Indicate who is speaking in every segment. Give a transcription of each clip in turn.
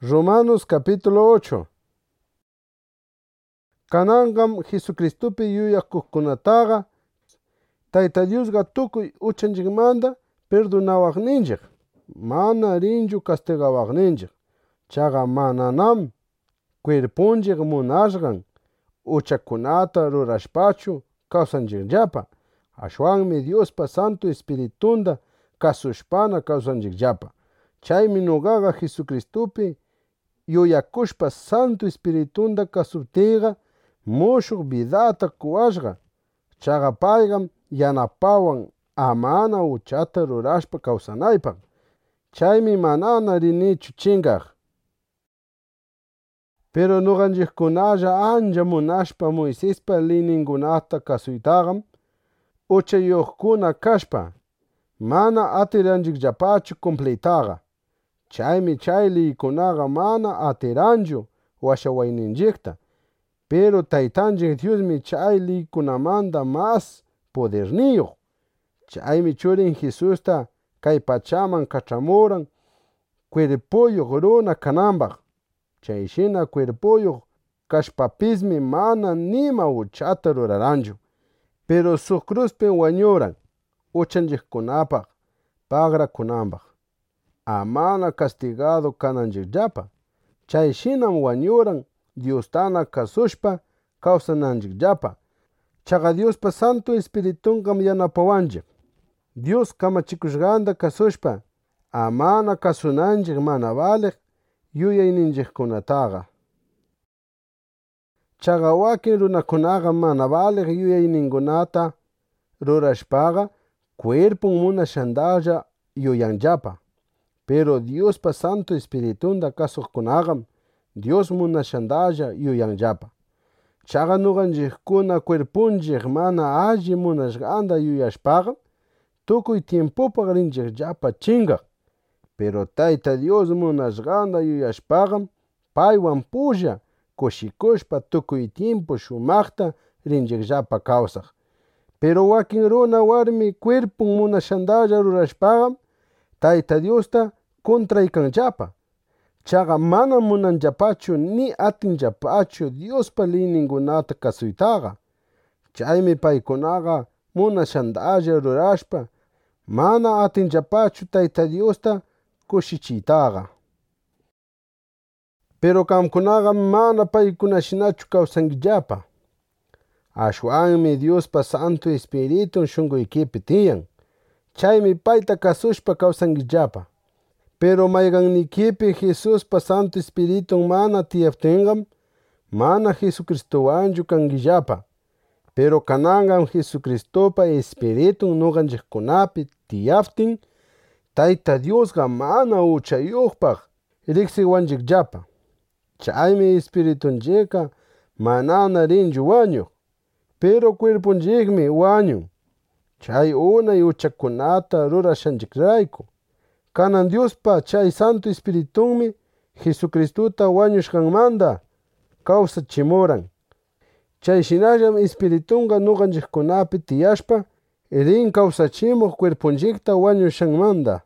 Speaker 1: Romanos capítulo 8. Kananqam Jesucristopi yuyakuqkunataqa Tayta Diosqa tukuy uchanchikmanta perdonawaqninchik, mana rinchu castigawaqninchik. Chaqa mananam cuerpunchik munashqan uchakunata rurashpachu kawsanchikllapa. Ashwanmi Diospa Santo Espiritunta kasushpana kawsanchikllapa. Chaymi nuqaqa Jesucristopi yuyakushpa Santo Espiritunta kasuptiyqa mushuq vidata quwashqa. Chaqa payqam yanapawan amana uchata rurashpa kawsanaypaq. Chaymi manana rinichu chinkaq. Pero nuqanchikkunalla ancha munashpa Moisespa leyninkunata kasuytaqam uchayuqkuna kashpa mana atiranchikllapachu cumpliytaqa. Chaymi chay leykunaqa mana atiranchu washawayninchikta. Pero Taytanchik Diosmi chay leykunamanta mas poderniyuq. Chaymi churin Jesusta kay pachaman kach'amuran cuerpuyuq runa kananpaq. Chayshina cuerpuyuq kashpapismi mana nima uchata ruraranchu. Pero suq cruzpi wañuran uchanchikkunapaq pagrakunanpaq, amana castigado kananchikllapa. Chayshinam wañuran Diostana kasushpa kawsananchikllapa. Chaqa Diospa Santo Espiritunqam yanapawanchik. Dios kamachikushqanta kasushpa amana kasunanchik mana baliq yuyayninchikkunataqa. Chaqa wakin runakunaqa mana baliq yuyayninkunata rurashpaqa cuerpun munashantalla yuyanllapa. Pero Diospa Santo Espiritunta kasuqkunaqam Dios munashantalla yuyanllapa. Chaqa nuqanchikkuna cuerpunchik mana alli munashqanta yuyashpaqa tukuy tiempupaq rinchikllapa chinkaq. Pero Tayta Dios munashqanta yuyashpaqam paywan pulla kushikushpa tukuy tiempo shumaqta rinchikllapa kawsaq. Pero wakin runa warmi cuerpun munashantalla rurashpaqam Tayta Diosta contraykanllapa. Chaqa manam munanllapachu ni atinllapachu Diospa leyninkunata kasuytaqa. Chaymi paykunaqa munashantalla rurashpa mana atinllapachu Tayta Diosta kushichiytaqa. Pero qamkunaqa mana paykunashinachu kawsankillapa. Ashwanmi Diospa Santo Espiritun shunquykipi tiyan. Chaymi payta kasushpa kawsankillapa. Pero mayqannikipi Jesuspa Santo Espiritun mana tiyaptinqam mana Jesucristowanchu kankillapa. Pero kananqam Jesucristopa Espiritun nuqanchikkunapi tiyaptin Tayta Diosqa mana uchayuqpaq riqsiwanchikllapa. Chaymi Espiritunchikqa manana rinchu wañuq. Pero cuerpunchikmi wañun. Chay unay uchakunata rurashanchikrayku. Kanan Diospa chay Santo Espiritunmi Jesucristuta wañushqanmanta kawsachimuran. Chayshinallam Espiritunqa nuqanchikkunapi tiyashpa rin kawsachimuq cuerpunchikta wañushanmanta.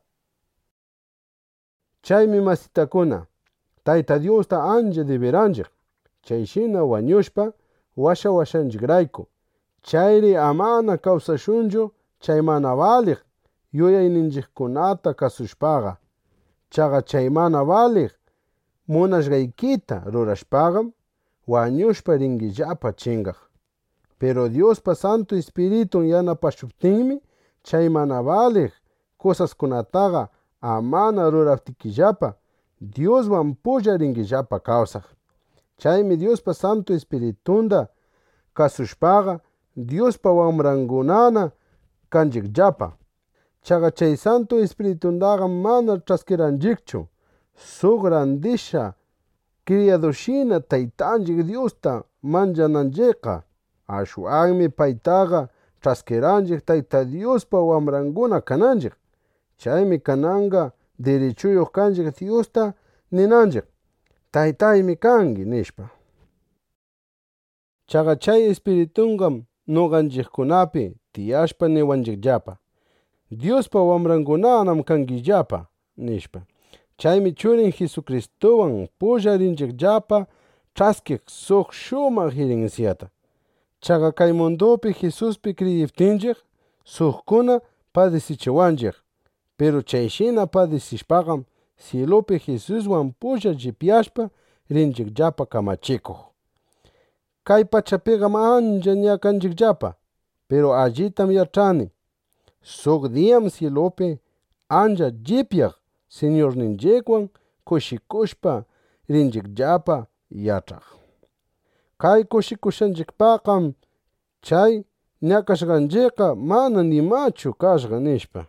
Speaker 1: Chaymi masitakuna, Tayta Diosta ancha deberanchik. Chayshina wañushpa washawashanchikrayku. Chayri amana kawsashunchu chay mana baliq yuyayninchikkunata kasushpaqa. Chaqa chay mana baliq munashqaykita rurashpaqam wañushpa ringillapa chinkaq. Pero Diospa Santo Espiritun yanapashuptinmi chay mana baliq cosaskunataqa amana ruraptikillapa Dioswan pulla ringillapa kawsaq. Chaymi Diospa Santo Espiritunta kasushpaqa Diospa wamrankunana kanchikllapa. Chaqa chay Santo Espirituntaqa mana ch'askiranchikchu. Suq randisha criadoshina Taytanchik Diosta manchananchikqa. Ashwanmi paytaqa ch'askiranchik Tayta Diospa wamrankuna kananchik. Chaymi kananqa derechuyuq kanchik Diosta ninanchik Taytaymi kanki nishpa. Chaqa chay Espiritunqam nuqanchikkunapi tiyashpa niwanchikllapa Diospa wamrankunanam kankillapa nishpa. Chaymi churin Jesucristowan pullarinchikllapa ch'askiq suq shumaq herenciata. Chaqa kay mundupi Jesuspi creyiptinchik suqkuna padecichiwanchik, pero chayshina padecishpaqam cielopi Jesuswan pulla llipyashpa rinchikllapa kamachikuq. Kay pachapiqam ancha ñakanchikllapa, pero allitam yachani suq diyam cielopi ancha llipyaq Señorninchikwan kushikushpa rinchikllapa yachaq. Kay kushikushanchikpaqam chay ñakashqanchikqa mana nimachu kashqa nishpa.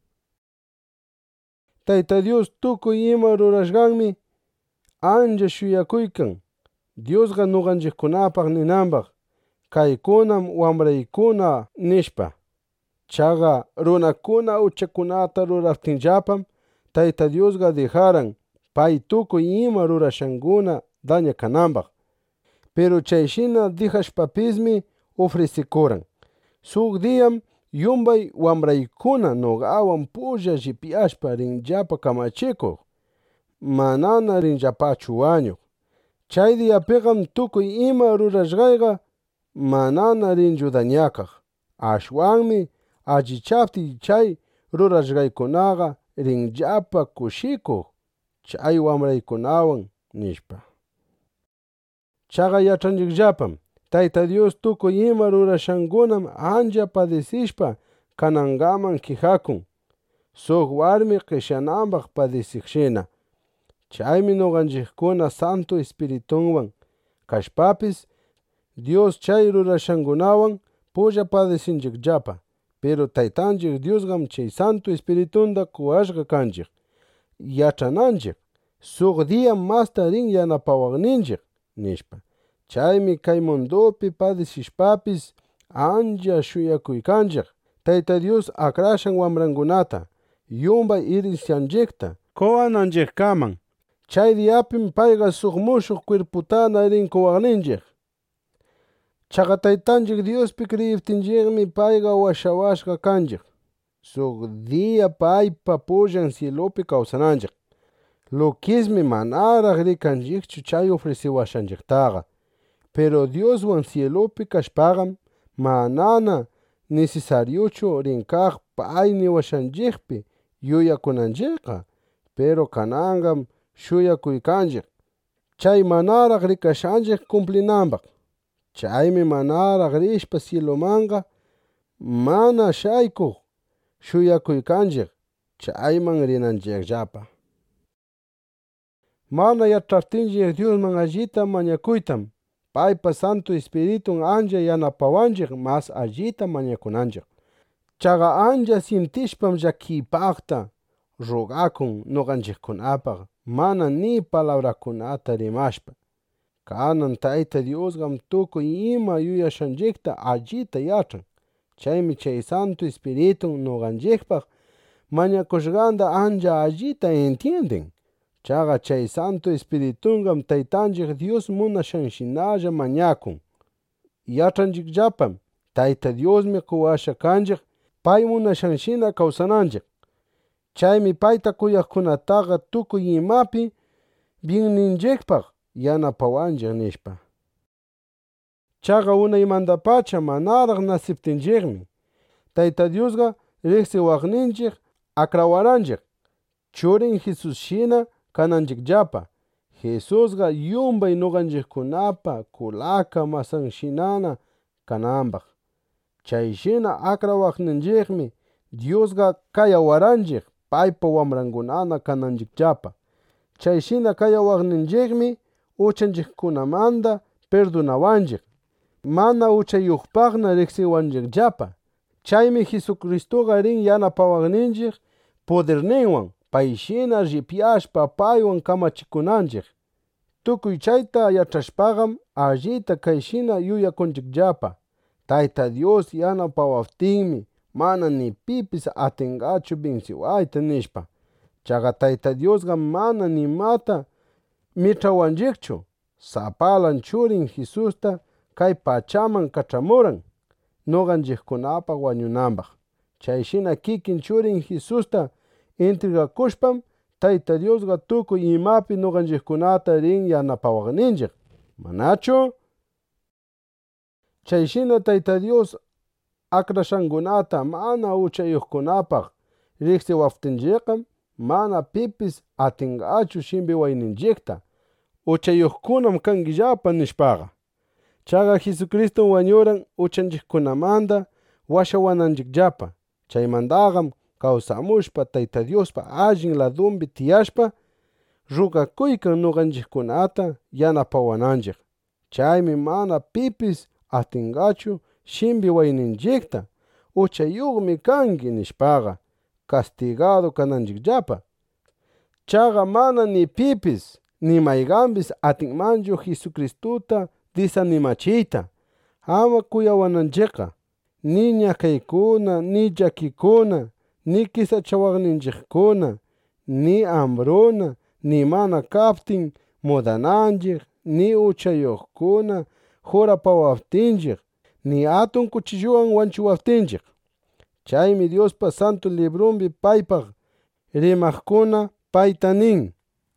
Speaker 1: Tayta Dios tukuy ima rurashqanmi ancha shuyakuykan Diosqa nuqanchikkunapaq ninanpaq kaykunam wamraykuna nishpa. Chaqa runakuna uchakunata ruraptinllapam Tayta Diosqa dejaran pay tukuy ima rurashankuna dañakananpaq. Pero chayshina dejashpapismi ofrecicuran. Suq diyam yumbay wamraykuna nuqawan pulla llipyashpa rinllapa kamachikuq. Manana rinllapachu wañuq. Chay diyapiqam tukuy ima rurashqayqa manana rinchu dañakaq. Ashwanmi allichaptin chay rurashqaykunaqa rinllapa kushikuq chay wamraykunawan nishpa. Chaqa yachanchikllapam Tayta Dios tukuy ima rurashankunam ancha padecishpa kanangaman quijakun, suq warmi qishananpaq padeciqshina. Chaymi nuqanchikkuna Santo Espiritunwan kashpapis Dios chay rurashankunawan pulla padecinchikllapa, pero Taytanchik Diosqam chay Santo Espiritunta quwashqa kanchik, yachananchik suq diyam masta rin yanapawaqninchik nishpa. Chaymi kay mundupi padecishpapis ancha shuyakuykanchik Tayta Dios akrashan wamrankunata yumbay herencianchikta quwananchikkaman. Chay diyapim payqa suq mushuq cuerputana rin quwaqninchik. Chaqa Taytanchik Diospi creyiptinchikmi payqa washawashqa kanchik, suq diya paypa pullan cielopi kawsananchik. Luquismi manaraq rikanchikchu chay ofreciwashanchiktaqa, pero Dioswan cielopi kashpaqam manana necesariuchu rinkaq pay niwashanchikpi yuyakunanchikqa, pero kananqam shuyakuykanchik chay manaraq rikashanchik cumplinanpaq. Chaymi manaraq rishpa cielomanqa mana shaykuq shuyakuykanchik chayman rinanchikllapa. Mana yachaptinchik Diosman allita mañakuytam paypa Santo Espiritun ancha yanapawanchik mas allita mañakunanchik. Chaqa ancha sintishpam llakiypaqta rogakun nuqanchikkunapaq mana ni palabrakunata rimashpa. Kanan Tayta Diosqam tukuy ima yuyashanchikta allita yachan. Chaymi chay Santo Espiritun nuqanchikpaq mañakushqanta ancha allita entienden. Chaqa chay Santo Espiritunqam Taytanchik Dios munashanshinalla mañakun. Yachanchikllapam Tayta Diosmi quwasha kanchik pay munashanshina kawsananchik. Chaymi payta kuyaqkunataqa tukuy imapi bienninchikpaq yanapawanchik nishpa. Chaqa unaymantapacha manaraq nasiptinchikmi Tayta Diosqa riqsiwaqninchik akrawaranchik churin Jesusshina kananchikllapa. Jesusqa yumbay nuqanchikkunapa kulaka masanshinana kananpaq. Chayshina akrawaqninchikmi Diosqa kayawaranchik paypa wamrankunana kananchikllapa. Chayshina kayawaqninchikmi uchanchikkunamanta perdonawanchik, mana uchayuqpaqna riqsiwanchikllapa. Chaymi Jesucristoqa rin yanapawaqninchik poderninwan payshina llipyashpa paywan kamachikunanchik. Tukuy chayta yachashpaqam allita kayshina yuyakunchikllapa. Tayta Dios yanapawaptinmi mana ni pipis atingachu binsiwayta nishpa. Chaqa Tayta Diosqa mana nimata mich'awanchikchu. Sapalan churin Jesusta kay pachaman kach'amuran nuqanchikkunapaq wañunanpaq. Chayshina kikin churin Jesusta entregakushpam Tayta Diosqa tukuy imapi nuqanchikkunata rin yanapawaqninchik, manachu? Chayshina Tayta Dios akrashankunata mana uchayuqkunapaq riqsiwaptinchikqa mana pipis atinqachu shimbi wayninchikta uchayuqkunam kanquillapa nishpaqa. Chaqa Jesucristo wañuran uchanchikkunamanta washawananchikllapa. Chaymantaqam kawsamushpa Tayta Diospa allin ladunpi tiyashpa rugakuykan nuqanchikkunata yanapawananchik. Chaymi mana pipis atinqachu shimbi wayninchikta uchayuqmi kanki nishpaqa castigado kananchikllapa. Chaqa mana ni pipis ni mayqanpis atinmanchu Jesucristuta disanimachiyta ama kuyawananchikqa, ni ñakaykuna, ni llakikuna, ni kisachawaqninchikkuna, ni hambruna, ni mana kaptin mudananchik, ni uchayuqkuna jurapawaptinchik, ni atun cuchilluwan wanchiwaptinchik. Chaymi Diospa Santo Librumpi paypaq rimaqkuna payta nin: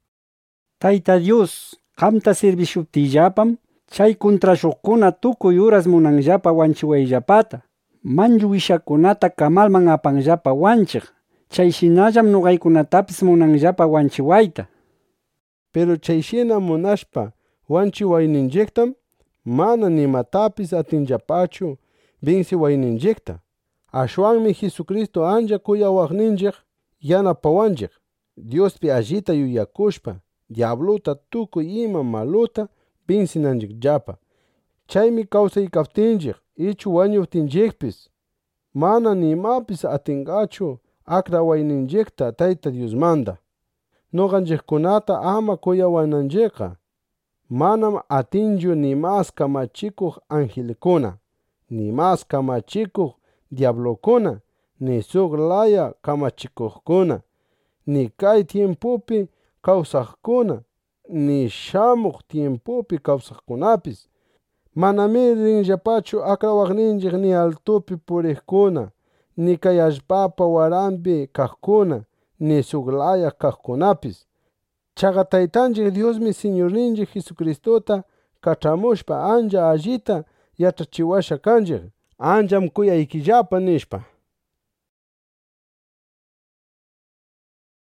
Speaker 2: Tayta Dios, qamta sirvishuptiyllapam chay contrashuqkuna tukuy uras munanllapa wanchiwayllapata, manchu wishakunata kamalman apanllapa wanchiq. Chayshinallam nuqaykunatapis munanllapa wanchiwayta.
Speaker 1: Pero chayshina munashpa wanchiwayninchiktam mana nimatapis atinllapachu binsiwayninchikta. Ashwanmi Jesucristo ancha kuyawaqninchik yanapawanchik, Diospi allita yuyakushpa diabluta tukuy ima maluta binsinanchikllapa. Chaymi kawsaykaptinchik ichu wañuptinchikpis mana nimapis atinqachu akrawayninchikta Tayta Diosmanta. Nuqanchikkunata ama kuyawananchikqa manam atinchu ni mas kamachikuq angelkuna, ni mas kamachikuq diablokuna, ni suq laya kamachikuqkuna, ni kay tiempupi kawsaqkuna, ni shamuq tiempupi kawsaqkunapis. Manami rinllapachu akrawaqninchik ni altupi puriqkuna, ni kay allpapa waranpi kaqkuna, ni suq laya kaqkunapis. Chaqa Taytanchik Diosmi Señorninchik Jesucristota kach'amushpa ancha allita yachachiwasha kanchik, ancham kuyaykillapa nishpa.